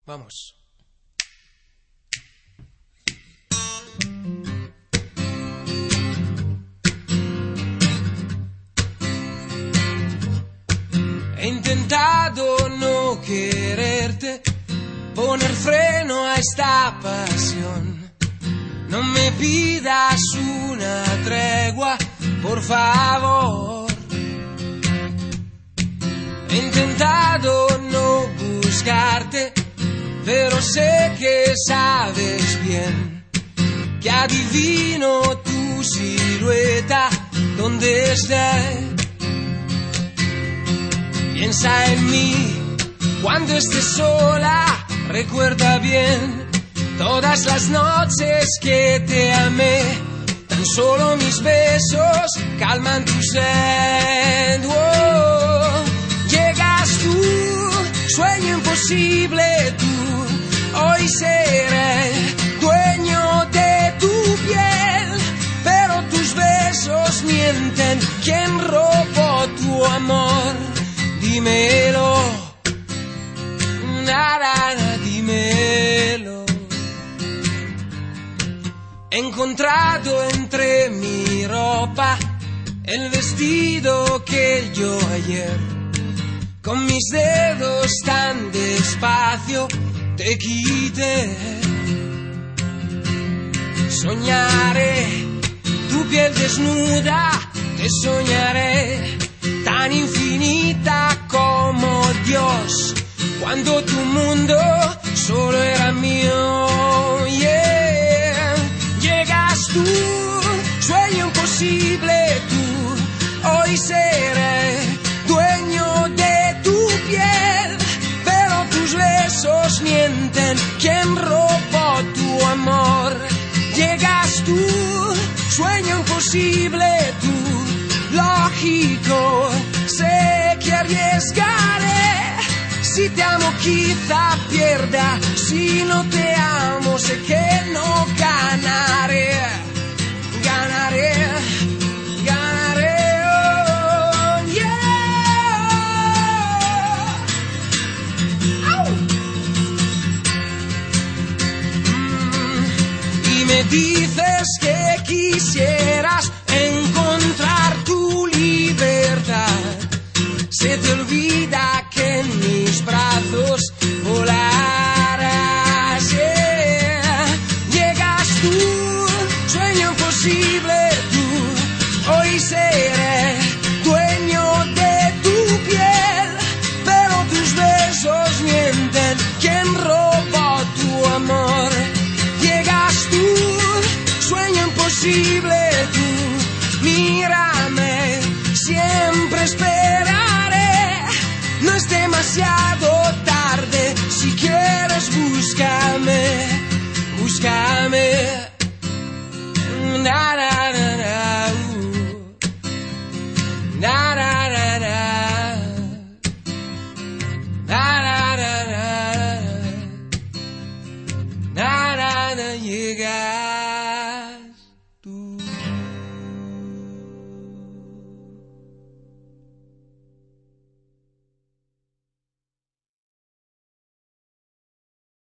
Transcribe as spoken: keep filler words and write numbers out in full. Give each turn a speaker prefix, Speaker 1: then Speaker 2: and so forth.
Speaker 1: Vamos. He intentado no quererte, poner freno a esta pasión. No me pidas una tregua, por favor. He intentado no buscarte, pero sé que sabes bien que adivino tu silueta donde esté. Piensa en mí cuando estés sola, recuerda bien todas las noches que te amé. Tan solo mis besos calman tu sed. Oh, llegas tú, sueño imposible tú. Hoy seré dueño de tu piel, pero tus besos mienten. ¿Quién robó tu amor? Dímelo, nada, dímelo. He encontrado entre mi ropa el vestido que yo ayer con mis dedos tan despacio te quité. Soñaré tu piel desnuda, te soñaré tan infinita como Dios, cuando tu mundo solo era mío. Yeah. Llegas tú, sueño imposible tú. Hoy seré dueño de tu piel, pero tus besos mienten. ¿Quién robó tu amor? Llegas tú, sueño imposible tú. Lógico, sé que arriesgaré. Si te amo quizá pierda, si no te amo sé que no ganaré. Ganaré, ganaré, oh, yeah. ¡Au! Mm, y me dices que quisieras encontrar tu libertad. Se te olvida que en mis brazos volarás. Yeah. Llegas tú, sueño imposible tú. Hoy seré dueño de tu piel, pero tus besos mienten. ¿Quién robó tu amor? Llegas tú, sueño imposible tú. Mírame, siempre esperaré. No es demasiado tarde, si quieres búscame, búscame.